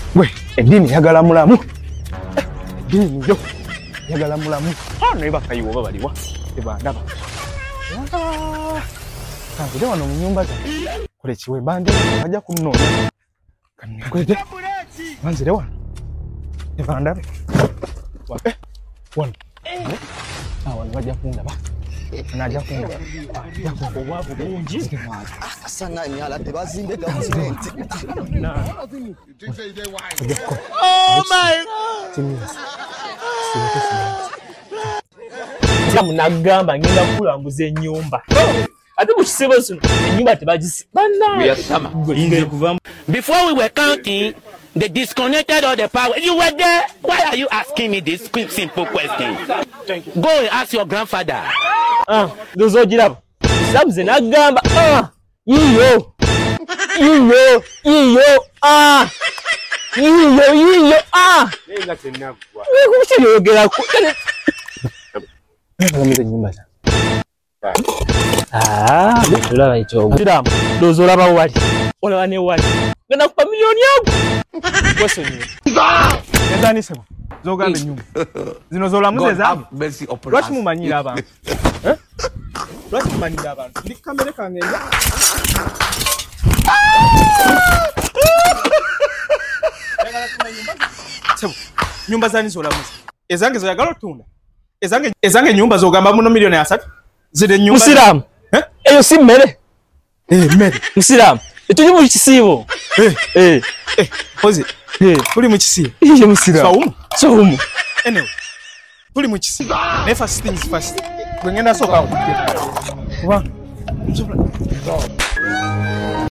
we edini yagala mulamu edini yo yagala mulamu hano ibakayiwo babaliwa ebandaba kanzire wano mu nyumba za kule kiwe bandi bajja kumnoonya kankwete kanzire wano ebandabe wano wano bajja kundaba najja kundaba obwavu bungi Sana nyala tebazimbe government. Oh my God. Munagamba ngenda kulanguza ennyumba. Ate mu kisebo kino ennyumba tebagisi. Before we were counting, they disconnected all the power. You were there. Why are you asking me this quick, simple question? Go and ask your grandfather. Ndozogirabo. Samze nagamba. Iyo. nenga tenagwa Kushiyogera ku. ngalamize nyumba za Ndolaba icyo. Ndiramu. Ndozolaba wali. Olaba ne wali. Ngenda kupa milioni yangu. Kwesonye. endani sebo zogambe nyumba zino zolamuze zangu lwaki mumanyira abantu lwaki mumanyira abantu ndi kamere kange sebo nyumba zani zolamuze ezange zoyagala otunda ezange nyumba zogamba muno milioni 3 zide nyumba Musiramu. Eyo si mmere. mmere Musiramu. Etuli mu kisibo. Ozi tuli mu kisibo Iye musiramu. Saumu. Anyway, tuli mu kisibo ne first things first. Bwengenda soka. Kuba.